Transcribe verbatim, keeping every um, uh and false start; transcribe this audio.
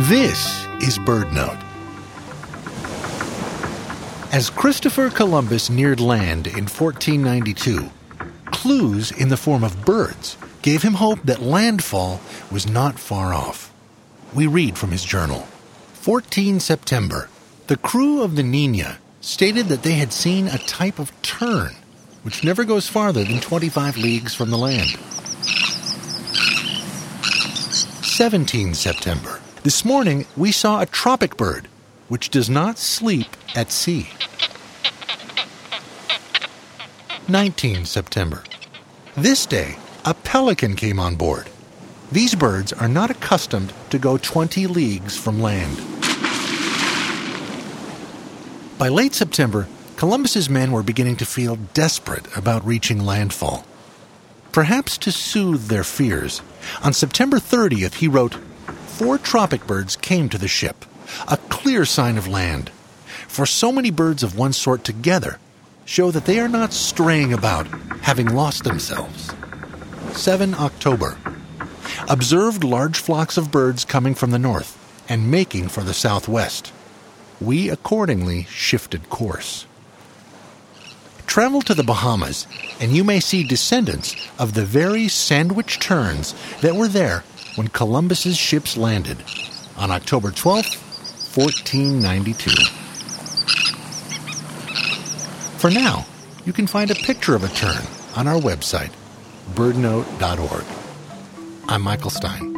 This is BirdNote. As Christopher Columbus neared land in fourteen ninety-two, clues in the form of birds gave him hope that landfall was not far off. We read from his journal. fourteenth September, the crew of the Niña stated that they had seen a type of tern, which never goes farther than twenty-five leagues from the land. seventeenth September, this morning we saw a tropic bird, which does not sleep at sea. nineteenth September, this day a pelican came on board. These birds are not accustomed to go twenty leagues from land. By late September, Columbus's men were beginning to feel desperate about reaching landfall. Perhaps to soothe their fears, on September thirtieth he wrote, "Four tropic birds came to the ship, a clear sign of land. For so many birds of one sort together show that they are not straying about, having lost themselves." seventh October. Observed large flocks of birds coming from the north and making for the southwest. We accordingly shifted course. Travel to the Bahamas, and you may see descendants of the very sandwich terns that were there when Columbus's ships landed on October twelfth, fourteen ninety-two. For now, you can find a picture of a tern on our website, bird note dot org. I'm Michael Stein.